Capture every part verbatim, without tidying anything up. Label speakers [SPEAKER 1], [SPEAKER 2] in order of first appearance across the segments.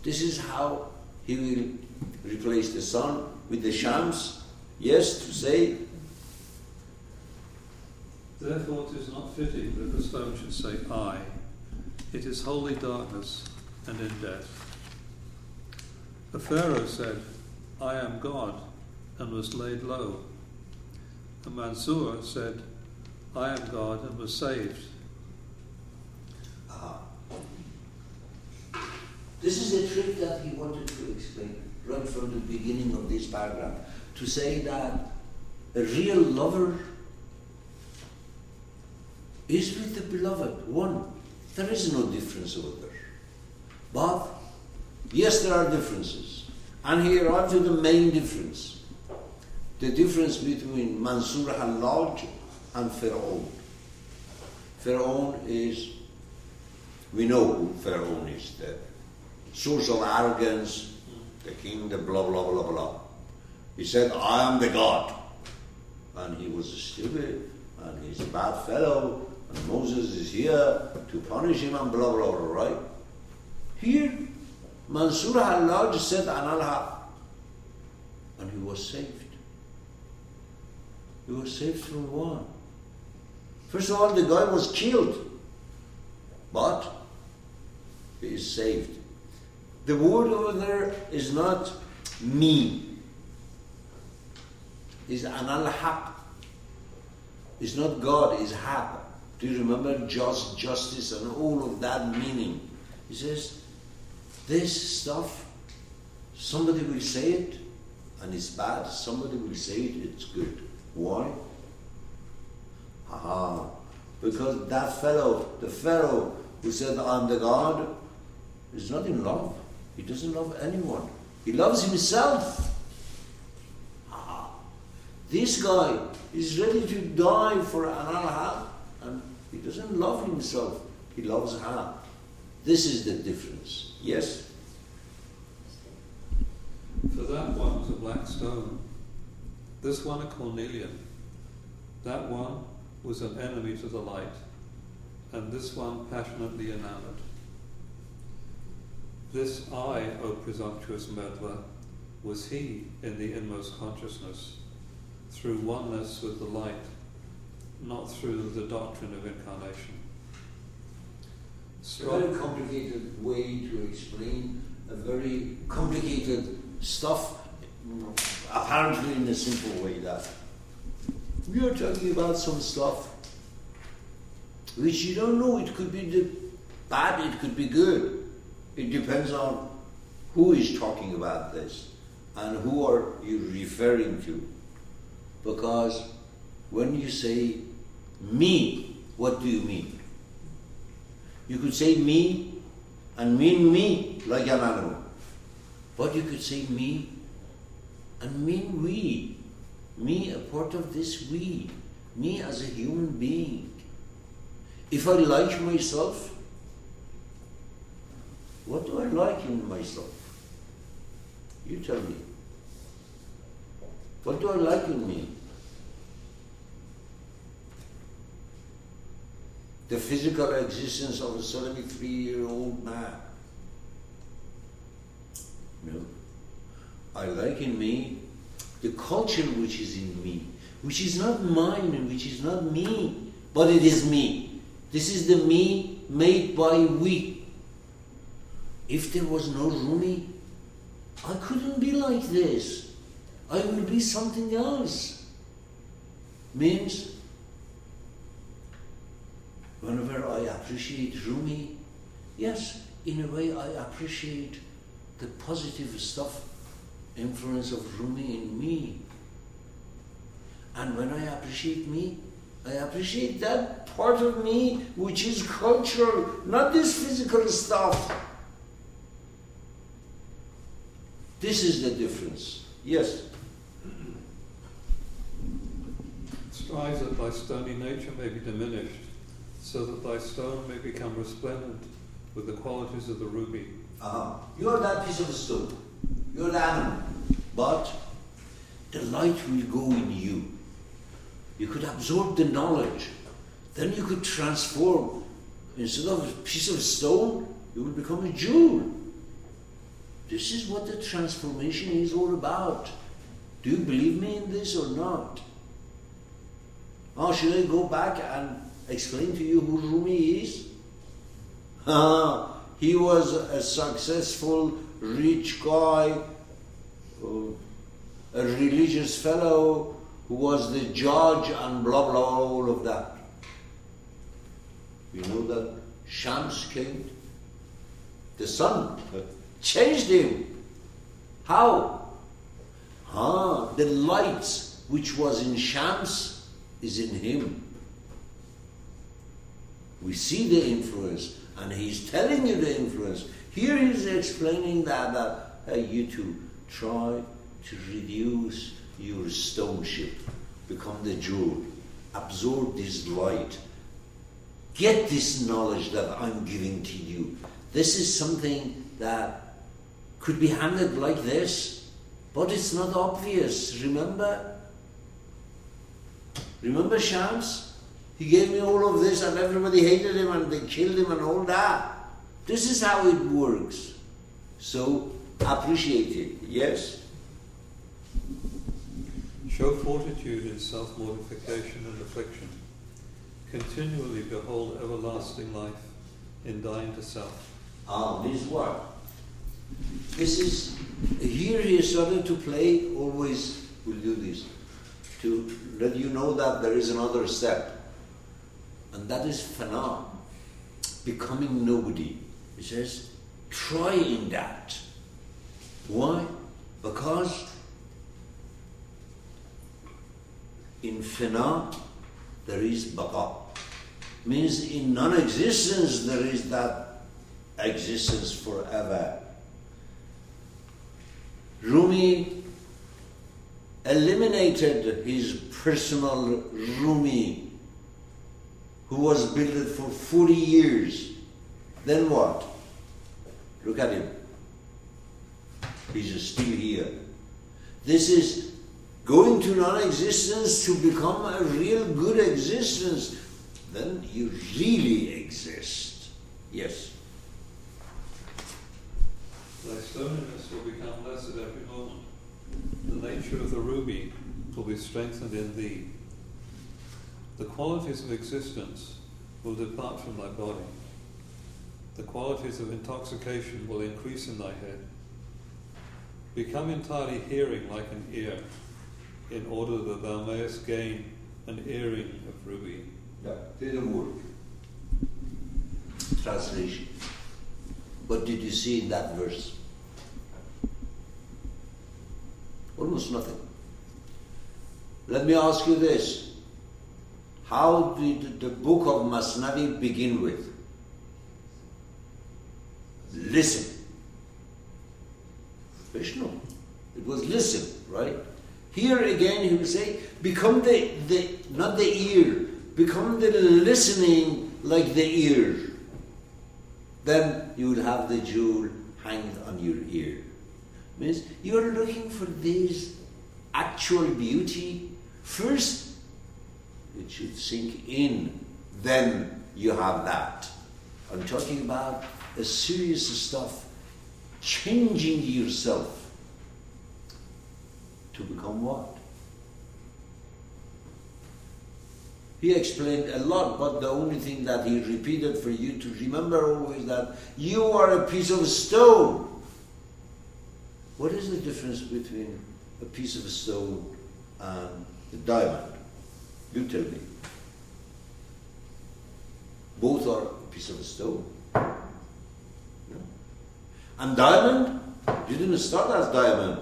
[SPEAKER 1] This is how he will replace the sun with the shams. Yes, to say,
[SPEAKER 2] therefore it is not fitting that the stone should say, I. It is wholly darkness and in death. The Pharaoh said, I am God, and was laid low. And Mansur said, I am God, and was saved.
[SPEAKER 1] Ah. This is a trick that he wanted to explain right from the beginning of this paragraph, to say that a real lover is with the beloved one. There is no difference over there. But, yes, there are differences. And here are to the main difference. The difference between Mansur Hallaj and Pharaoh. Pharaoh is, we know who Pharaoh is, the source of arrogance, the king, the blah, blah, blah, blah. He said, I am the God. And he was stupid, and he's a bad fellow, and Moses is here to punish him, and blah, blah, blah, right? Here, Mansur Hallaj said, Anal Haq. And he was saved. He was saved from what? First of all, the guy was killed. But he is saved. The word over there is not me. It's Anal Haq. It's not God, it's Haq. Do you remember just, justice and all of that meaning? He says, this stuff, somebody will say it and it's bad, somebody will say it, it's good. Why? Aha. Because that fellow, the Pharaoh who said, I'm the God, is not in love. He doesn't love anyone. He loves himself. Aha. This guy is ready to die for Anal Haq, and he doesn't love himself. He loves Haq. This is the difference. Yes?
[SPEAKER 2] For that one was a black stone, this one a cornelian. That one was an enemy to the light, and this one passionately enamored. This I, O presumptuous meddler, was he in the inmost consciousness, through oneness with the light, not through the doctrine of incarnation.
[SPEAKER 1] It's a very complicated way to explain a very complicated stuff, apparently in a simple way. That we are talking about some stuff which you don't know. It could be the bad, it could be good. It depends on who is talking about this and who are you referring to. Because when you say me, what do you mean? You could say me and mean me like an animal. But you could say me and mean we. Me, a part of this we. Me as a human being. If I like myself, what do I like in myself? You tell me. What do I like in me? The physical existence of a seventy-three-year-old man. No. I like in me the culture which is in me, which is not mine and which is not me, but it is me. This is the me made by we. If there was no Rumi, I couldn't be like this. I will be something else. Means, whenever I appreciate Rumi, yes, in a way I appreciate the positive stuff, influence of Rumi in me. And when I appreciate me, I appreciate that part of me which is cultural, not this physical stuff. This is the difference. Yes?
[SPEAKER 2] Strives that thy stony nature may be diminished, so that thy stone may become resplendent with the qualities of the ruby.
[SPEAKER 1] Uh-huh. You are that piece of stone. You are the animal. But the light will go in you. You could absorb the knowledge. Then you could transform. Instead of a piece of stone, you will become a jewel. This is what the transformation is all about. Do you believe me in this or not? Or should I go back and explain to you who Rumi is? Ah, he was a successful, rich guy, uh, a religious fellow who was the judge and blah blah, all of that. You know that Shams came, the sun changed him. How? Ah, the light which was in Shams is in him. We see the influence, and he's telling you the influence. Here he's explaining that, that hey, you two, try to reduce your stoneship, become the jewel, absorb this light, get this knowledge that I'm giving to you. This is something that could be handled like this, but it's not obvious. Remember? Remember Shams? He gave me all of this and everybody hated him and they killed him and all that. This is how it works. So, appreciate it. Yes?
[SPEAKER 2] Show fortitude in self-mortification and affliction. Continually behold everlasting life in dying to self.
[SPEAKER 1] Ah, this is what? This is, here he started to play, always will do this, to let you know that there is another step. And that is fana, becoming nobody. He says, try in that. Why? Because in fana there is baqa. Means in non-existence there is that existence forever. Rumi eliminated his personal Rumi, who was built for forty years. Then what? Look at him. He's still here. This is going to non-existence to become a real good existence. Then you really exist. Yes.
[SPEAKER 2] Thy stoniness will become less at every moment. The nature of the ruby will be strengthened in thee. The qualities of existence will depart from thy body. The qualities of intoxication will increase in thy head. Become entirely hearing like an ear, in order that thou mayest gain an earring of ruby.
[SPEAKER 1] Yeah, didn't work. Translation. What did you see in that verse? Almost nothing. Let me ask you this. How did the book of Masnavi begin with? Listen. Vishnu. It was listen, right? Here again he will say, become the, the not the ear, become the listening like the ear. Then you will have the jewel hanged on your ear. Means you are looking for this actual beauty. First, it should sink in. Then you have that. I'm talking about a serious stuff. Changing yourself to become what? He explained a lot, but the only thing that he repeated for you to remember always that you are a piece of stone. What is the difference between a piece of stone and a diamond? You tell me. Both are a piece of stone. No? And diamond didn't start as diamond.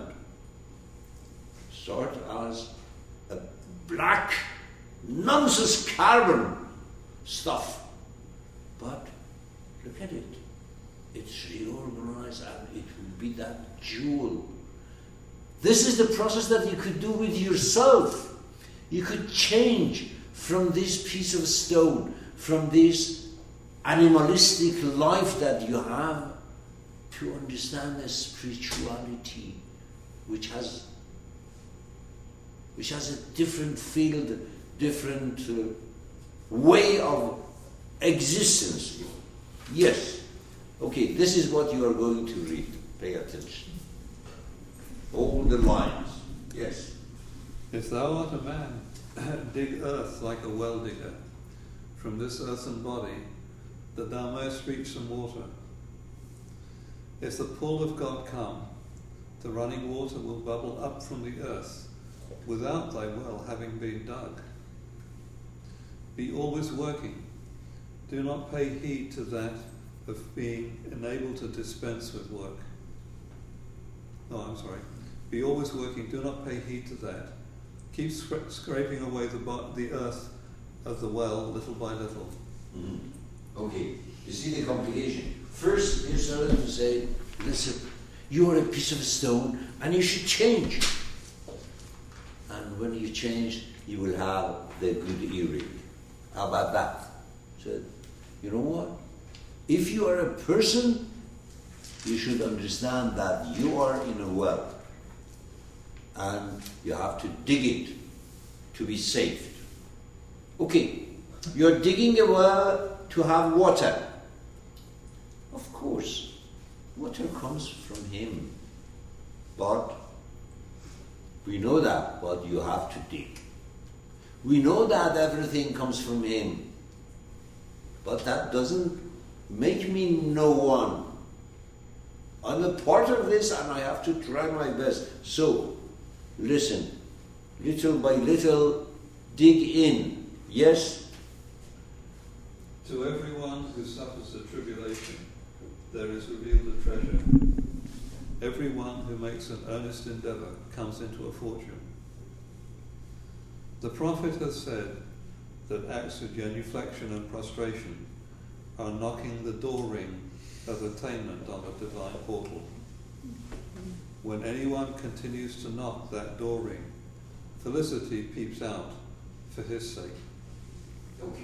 [SPEAKER 1] Start as a black nonsense carbon stuff. But look at it. It's reorganized and it will be that jewel. This is the process that you could do with yourself. You could change from this piece of stone, from this animalistic life that you have, to understand the spirituality which has which has a different field, different uh, way of existence. Yes. Okay, this is what you are going to read. Pay attention. All the lines. Yes.
[SPEAKER 2] If thou art a man, dig earth like a well digger, from this earthen body, that thou mayest reach some water. If the pull of God come, the running water will bubble up from the earth, without thy well having been dug. Be always working. Do not pay heed to that of being enabled to dispense with work. Oh, I'm sorry. Be always working. Do not pay heed to that. Keep scra- scraping away the, bo- the earth of the well little by little.
[SPEAKER 1] Mm-hmm. Okay. You see the complication. First, you started to say, listen, you are a piece of stone and you should change. And when you change, you will have the good earring. How about that? So, you know what? If you are a person, you should understand that you are in a well and you have to dig it to be saved. Okay, you're digging a well to have water. Of course, water comes from him. But we know that, but you have to dig. We know that everything comes from him. But that doesn't make me no one. I'm a part of this and I have to try my best. So, listen, little by little, dig in. Yes?
[SPEAKER 2] To everyone who suffers the tribulation, there is revealed a treasure. Everyone who makes an earnest endeavour comes into a fortune. The prophet has said that acts of genuflection and prostration are knocking the door ring of attainment on the divine portal. When anyone continues to knock that door ring, felicity peeps out for his sake.
[SPEAKER 1] Okay.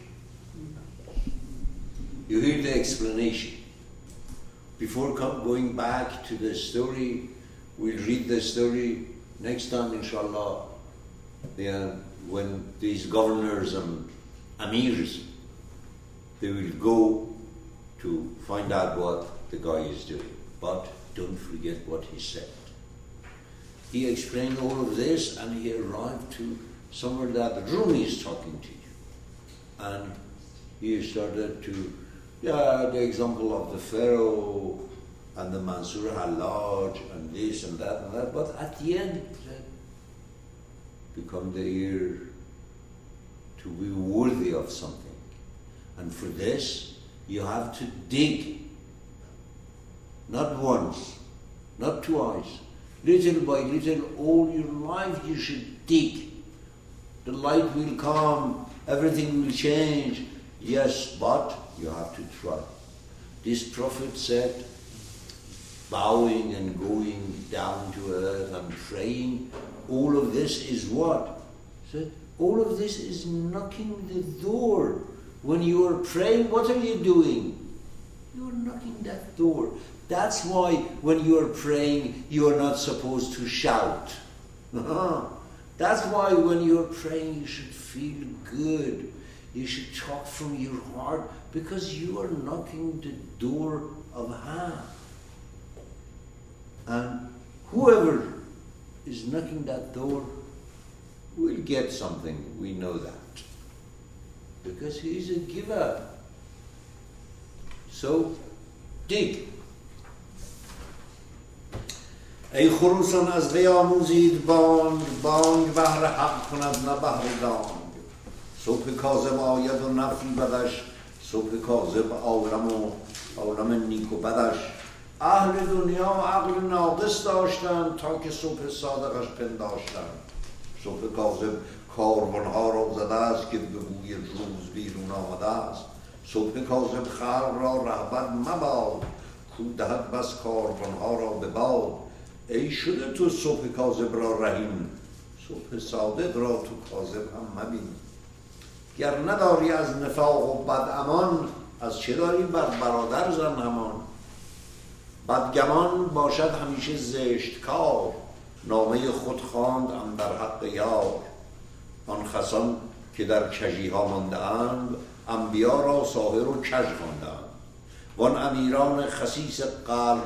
[SPEAKER 1] You hear the explanation. Before come, going back to the story, we'll read the story next time, inshallah. Then, when these governors and amirs, they will go to find out what the guy is doing. But don't forget what he said. He explained all of this and he arrived to somewhere that Rumi is talking to you. And he started to, yeah, the example of the Pharaoh and the Mansur Hallaj and this and that and that. But at the end, he said, become the ear to be worthy of something. And for this, you have to dig. Not once, not twice. Little by little, all your life you should dig. The light will come, everything will change. Yes, but you have to try. This prophet said, bowing and going down to earth and praying, all of this is what? So all of this is knocking the door. When you are praying, what are you doing? You are knocking that door. That's why when you are praying, you are not supposed to shout. That's why when you are praying, you should feel good. You should talk from your heart because you are knocking the door of Ha. And whoever is knocking that door will get something. We know that. Because he is a giver. So, dig. ای خروسان از وی آموزید بانگ بانگ بهر حق کند نه بهر دانگ صبح کاذب آید و نفی بدش صبح کاذب عالم و عالم نیک و بدش اهل دنیا عقل ناقص داشتند تا که صبح صادقش پنداشتند صبح کاذب کاروانها را زده است که به بوی روز بیرون آمده است صبح کاذب خلق را رهبر مباد کو دهد بس کاروانها را به باد ای شده تو صبح کاذب را رحیم صبح صادق را تو کاذب هم مبین گر نداری از نفاق و بد امان از چه داری بر برادر زن همان بدگمان باشد همیشه زشت کار نامه خود خواند اندر حق یار آن خسان که در کژی ها مانده اند انبیا را ساحر و کژ خواندند وان امیران خسیس قلب